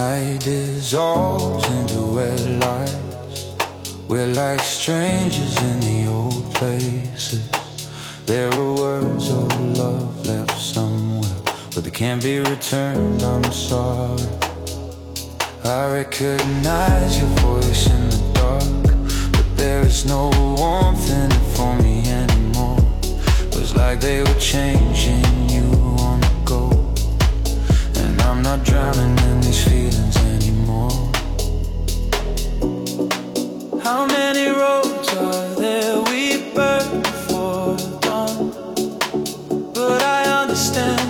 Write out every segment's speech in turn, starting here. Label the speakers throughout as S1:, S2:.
S1: night dissolves into red lights. We're like strangers in the old places. There are words of love left somewhere, but they can't be returned, I'm sorry. I recognize your voice in the dark, but there is no warmth in it for me anymore. It was like they were changing you on the go, and I'm not drowning in these feelings anymore. How many roads are there we burn before dawn? But I understand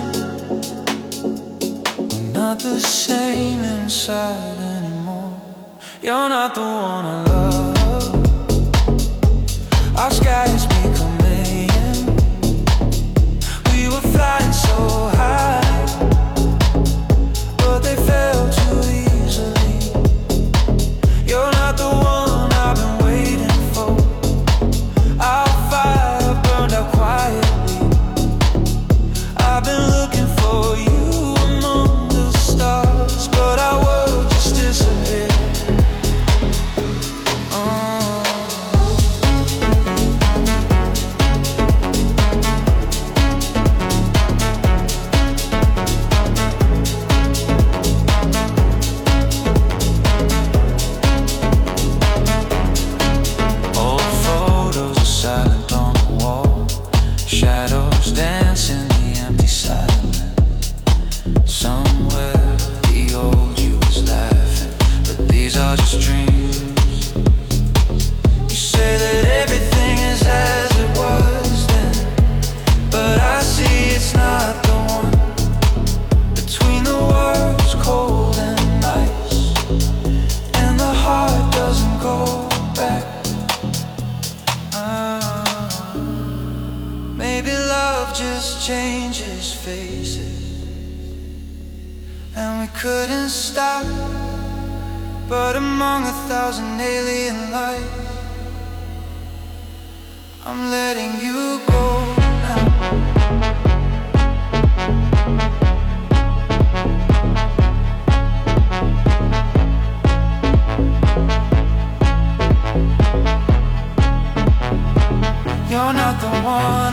S1: we're not the same inside anymore. You're not the one I love. Our skies become mayhem. We were flying so high, but they fell too easily. You're not the one I've been waiting for. Our fire burned out quietly. I've been looking for you among the stars, but our world just disappeared. Old photos are silent on the wall. Shadows dance in the empty silence. Somewhere the old you was laughing, but these are just dreams. You say that everything is as it was then, but I see it's not the one. Between the words cold and ice, and the heart doesn't go back. Maybe love just changes faces, and we couldn't stop. But among 1,000 alien lights, I'm letting you go now. You're not the one